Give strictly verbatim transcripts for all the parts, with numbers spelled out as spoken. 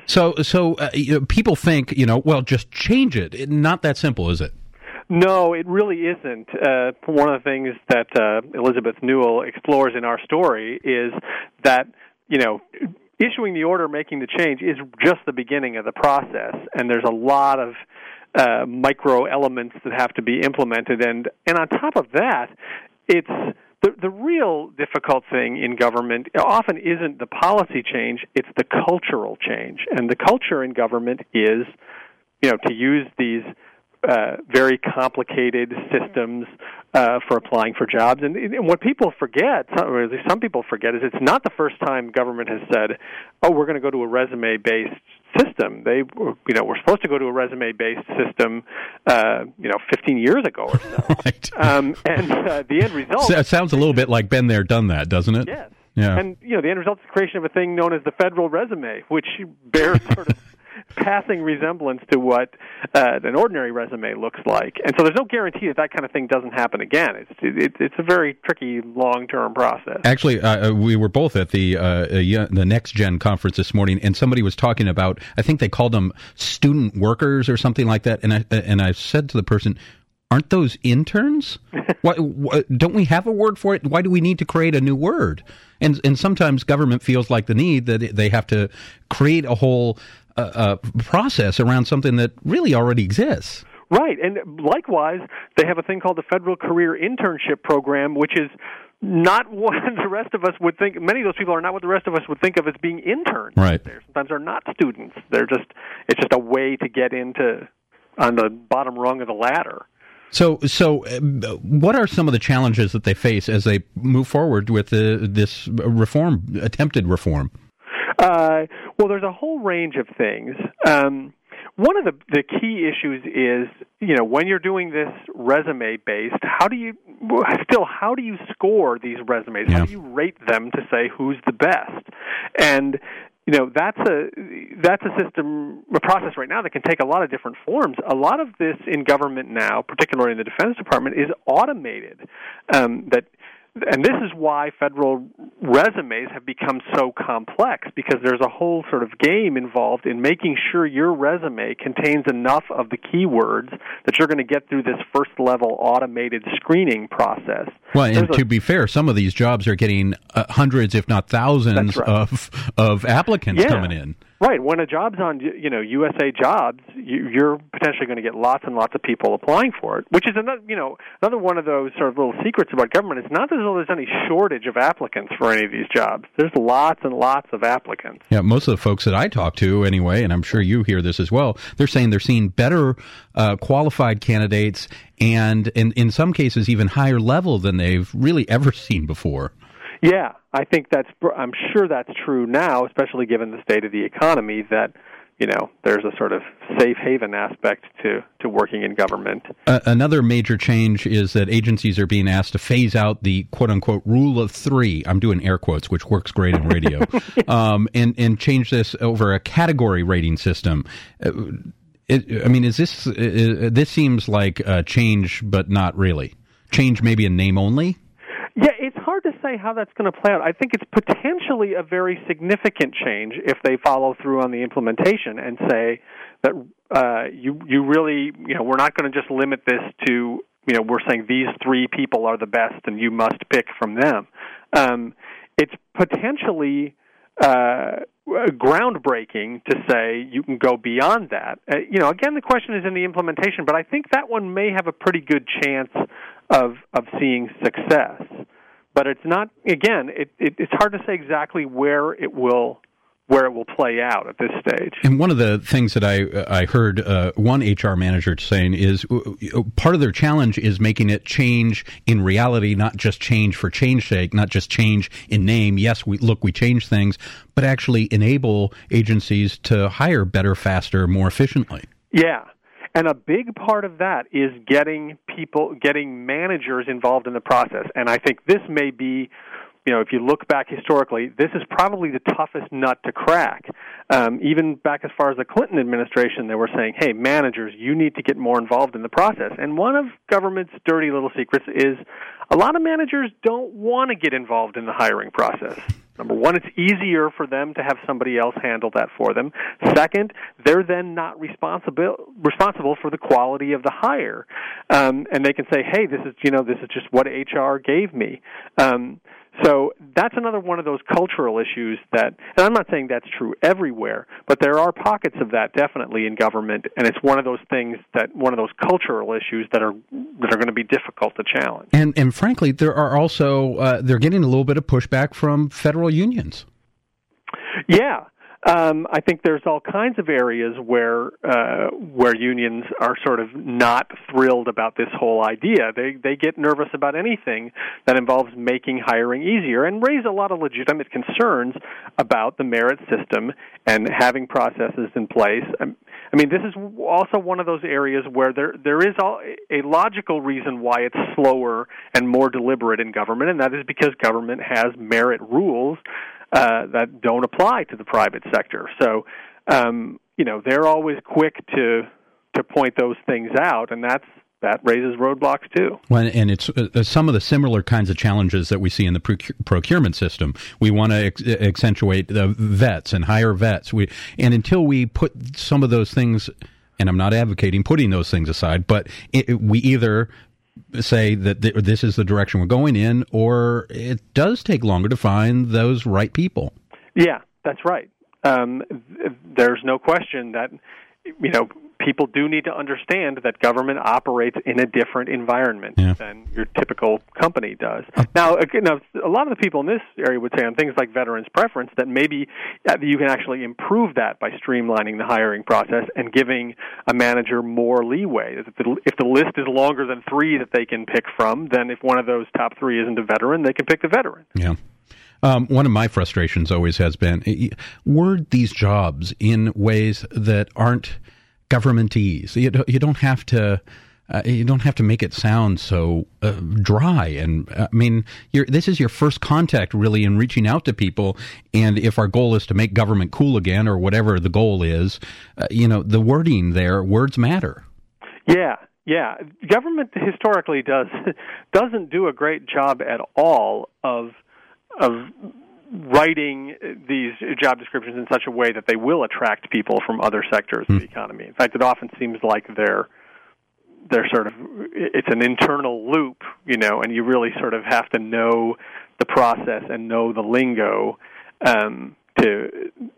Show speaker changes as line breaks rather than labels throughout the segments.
So, so uh, you know, people think, you know, well, just change it. it. Not that simple, is it?
No, it really isn't. Uh, one of the things that uh, Elizabeth Newell explores in our story is that, you know, issuing the order, making the change is just the beginning of the process, and there's a lot of uh, micro elements that have to be implemented. And, and on top of that, it's the, the real difficult thing in government often isn't the policy change, it's the cultural change. And the culture in government is, you know, to use these Uh, very complicated systems uh, for applying for jobs. And, and what people forget, or at least some people forget, is it's not the first time government has said, oh, we're going to go to a resume-based system. They, you know, we're supposed to go to a resume-based system, uh, you know, fifteen years ago or so.
Right.
Um, and uh, the end result...
So it sounds a little bit like been there, done that, doesn't it?
Yes.
Yeah.
And, you know, the end result is the creation of a thing known as the federal resume, which bears sort of passing resemblance to what uh, an ordinary resume looks like. And so there's no guarantee that that kind of thing doesn't happen again. It's it, it's a very tricky long-term process.
Actually, uh, we were both at the uh, the Next Gen conference this morning, and somebody was talking about, I think they called them student workers or something like that, and I, and I said to the person, aren't those interns? why, why, don't we have a word for it? Why do we need to create a new word? And and sometimes government feels like the need that they have to create a whole uh, uh, process around something that really already exists.
Right, and likewise, they have a thing called the Federal Career Internship Program, which is not what the rest of us would think. Many of those people are not what the rest of us would think of as being interns.
Right.
They're, sometimes they're not students. They're just it's just a way to get into on the bottom rung of the ladder.
So, so uh, what are some of the challenges that they face as they move forward with the, this reform, attempted reform?
Uh, well, there's a whole range of things. Um, one of the, the key issues is, you know, when you're doing this resume-based, how do you, still, how do you score these resumes?
Yeah.
How do you rate them to say who's the best? And you know, that's a that's a system, a process right now that can take a lot of different forms. A lot of this in government now, particularly in the Defense Department, is automated. Um, that, and this is why federal resumes have become so complex, because there's a whole sort of game involved in making sure your resume contains enough of the keywords that you're going to get through this first-level automated screening process.
Well, and
There's
to
a,
be fair, some of these jobs are getting uh, hundreds, if not thousands,
right.
of of applicants
yeah.
coming in.
Right. When a job's on, you know, U S A Jobs, you, you're potentially going to get lots and lots of people applying for it, which is another, you know, another one of those sort of little secrets about government. It's not as though there's any shortage of applicants for any of these jobs. There's lots and lots of applicants.
Yeah, most of the folks that I talk to, anyway, and I'm sure you hear this as well, they're saying they're seeing better uh, qualified candidates, and in in some cases even higher level than they've really ever seen before.
Yeah, I think that's, I'm sure that's true now, especially given the state of the economy, that, you know, there's a sort of safe haven aspect to, to working in government.
Uh, another major change is that agencies are being asked to phase out the quote-unquote rule of three. I'm doing air quotes, which works great in radio, um, and, and change this over a category rating system. Uh, it, I mean, is this, uh, this seems like a change, but not really. Change maybe in name only?
Yeah, it's hard to say how that's going to play out. I think it's potentially a very significant change if they follow through on the implementation and say that uh, you you really, you know, we're not going to just limit this to, you know, we're saying these three people are the best and you must pick from them. Um, it's potentially uh, groundbreaking to say you can go beyond that. Uh, you know, again, the question is in the implementation, but I think that one may have a pretty good chance of of seeing success. But it's not, again, it, it, it's hard to say exactly where it will where it will play out at this stage.
And one of the things that I I heard uh, one H R manager saying is uh, part of their challenge is making it change in reality, not just change for change sake, not just change in name. Yes, we look, we change things, but actually enable agencies to hire better, faster, more efficiently.
Yeah. And a big part of that is getting people, getting managers involved in the process. And I think this may be, you know, if you look back historically, this is probably the toughest nut to crack. Um, even back as far as the Clinton administration, they were saying, hey, managers, you need to get more involved in the process. And one of government's dirty little secrets is a lot of managers don't want to get involved in the hiring process. Number one, it's easier for them to have somebody else handle that for them. Second, they're then not responsible responsible for the quality of the hire, um, and they can say, "Hey, this is you know this is just what H R gave me." Um, So that's another one of those cultural issues that, and I'm not saying that's true everywhere, but there are pockets of that definitely in government, and it's one of those things that, one of those cultural issues that are that are going to be difficult to challenge.
And and frankly, there are also, uh, they're getting a little bit of pushback from federal unions.
Yeah. Um, I think there's all kinds of areas where uh, where unions are sort of not thrilled about this whole idea. They they get nervous about anything that involves making hiring easier and raise a lot of legitimate concerns about the merit system and having processes in place. I mean, this is also one of those areas where there there is a logical reason why it's slower and more deliberate in government, and that is because government has merit rules Uh, that don't apply to the private sector. So, um, you know, they're always quick to to point those things out, and that's that raises roadblocks too.
Well, and it's uh, some of the similar kinds of challenges that we see in the proc- procurement system. We want to ex- accentuate the vets and hire vets. We and until we put some of those things, and I'm not advocating putting those things aside, but it, we either say that th- this is the direction we're going in, or it does take longer to find those right people.
Yeah, that's right. Um, th- there's no question that, you know, people do need to understand that government operates in a different environment yeah. than your typical company does. Now, again, now, a lot of the people in this area would say on things like veterans preference that maybe you can actually improve that by streamlining the hiring process and giving a manager more leeway. If the, if the list is longer than three that they can pick from, then if one of those top three isn't a veteran, they can pick the veteran.
Yeah. Um, one of my frustrations always has been word these jobs in ways that aren't governmentese. You don't, you don't have to uh, you don't have to make it sound so uh, dry. And uh, I mean, you're, this is your first contact really in reaching out to people. And if our goal is to make government cool again, or whatever the goal is, uh, you know, the wording there, words matter.
Yeah. Yeah, government historically does doesn't do a great job at all of of writing these job descriptions in such a way that they will attract people from other sectors mm. of the economy. In fact, it often seems like they're they're sort of it's an internal loop, you know, and you really sort of have to know the process and know the lingo um, to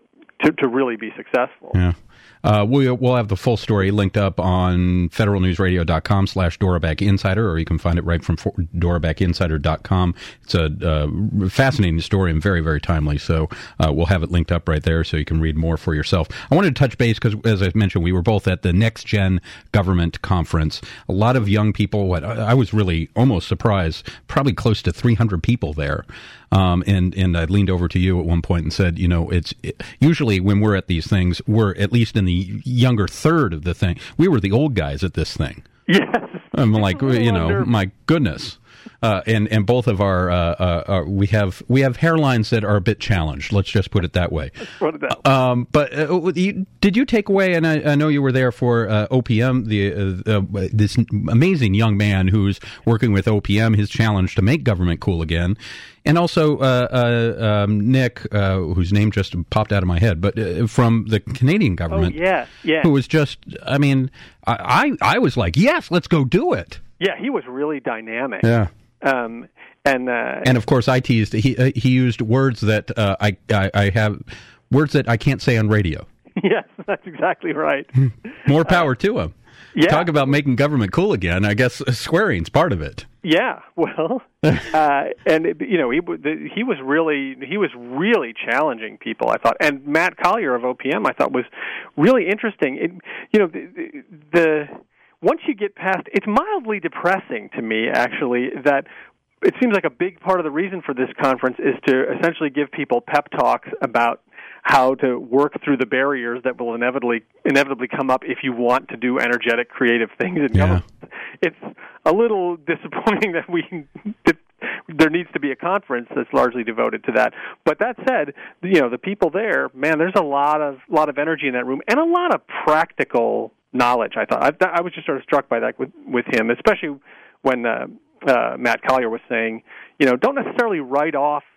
to to really be successful.
Yeah. Uh, we'll, we'll have the full story linked up on federalnewsradio.com slash Doroback Insider, or you can find it right from Doroback Insider dot com. It's a uh, fascinating story and very, very timely. So uh, we'll have it linked up right there so you can read more for yourself. I wanted to touch base because, as I mentioned, we were both at the Next Gen Government Conference. A lot of young people. What I was really almost surprised, probably close to three hundred people there. Um, and, and I leaned over to you at one point and said, you know, it's it, usually when we're at these things, we're at least in the younger third of the thing. We were the old guys at this thing.
Yes.
I'm like, you know, my goodness. Uh, and, and both of our, uh, uh, uh, we have, we have hairlines that are a bit challenged. Let's just put it that way.
Let's put it that way.
Um, but uh, you, did you take away, and I, I know you were there for uh, O P M, the uh, uh, this amazing young man who's working with O P M, his challenge to make government cool again. And also uh, uh, um, Nick, uh, whose name just popped out of my head, but uh, from the Canadian government.
Oh, yeah, yeah.
Who was just, I mean, I, I, I was like, yes, let's go do it.
Yeah, he was really dynamic.
Yeah.
Um, and uh,
and of course, I teased. He uh, he used words that uh, I, I I have words that I can't say on radio.
Yes, that's exactly right.
More power uh, to him.
Yeah.
Talk about making government cool again. I guess swearing's part of it.
Yeah, well, uh, and it, you know, he the, he was really he was really challenging people, I thought. And Matt Collier of O P M, I thought, was really interesting. It, you know, the, the, the once you get past, it's mildly depressing to me, actually, that it seems like a big part of the reason for this conference is to essentially give people pep talks about how to work through the barriers that will inevitably inevitably come up if you want to do energetic, creative things in
yeah.
government. It's a little disappointing that we that there needs to be a conference that's largely devoted to that. But that said, you know, the people there, man, there's a lot of lot of energy in that room and a lot of practical knowledge. I thought I, I was just sort of struck by that with with him, especially when uh, uh, Matt Collier was saying, you know, don't necessarily write off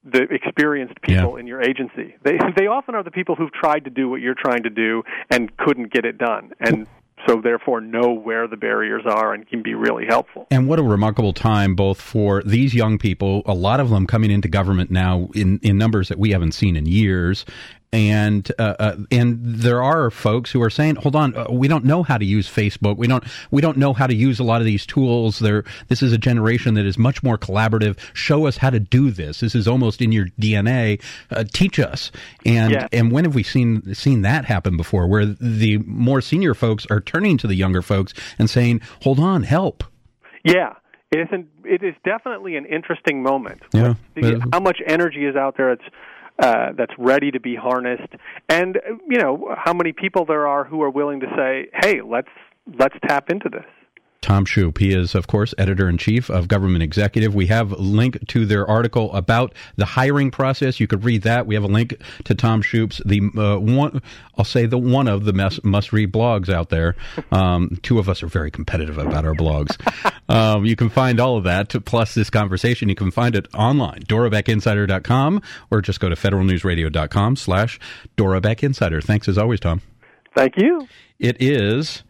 the experienced people
Yeah.
in your agency. They they often are the people who've tried to do what you're trying to do and couldn't get it done, and so therefore know where the barriers are and can be really helpful.
And what a remarkable time both for these young people, a lot of them coming into government now in, in numbers that we haven't seen in years. And uh, uh, and there are folks who are saying, "Hold on, uh, we don't know how to use Facebook. We don't we don't know how to use a lot of these tools. There, this is a generation that is much more collaborative. Show us how to do this. This is almost in your D N A. Uh, teach us." And
Yeah.
and when have we seen seen that happen before? Where the more senior folks are turning to the younger folks and saying, "Hold on, help."
Yeah. It is, an, it is definitely an interesting moment.
Yeah.
The, how much energy is out there? It's Uh, that's ready to be harnessed, and you know how many people there are who are willing to say, "Hey, let's let's tap into this."
Tom Shoup, he is, of course, editor-in-chief of Government Executive. We have a link to their article about the hiring process. You could read that. We have a link to Tom Shoup's, the uh, one, I'll say the one of the must, must-read blogs out there. Um, two of us are very competitive about our blogs. um, you can find all of that, plus this conversation. You can find it online, Dora Beck Insider dot com, or just go to federal news radio dot com slash Dora Beck Insider. Thanks as always, Tom.
Thank you.
It is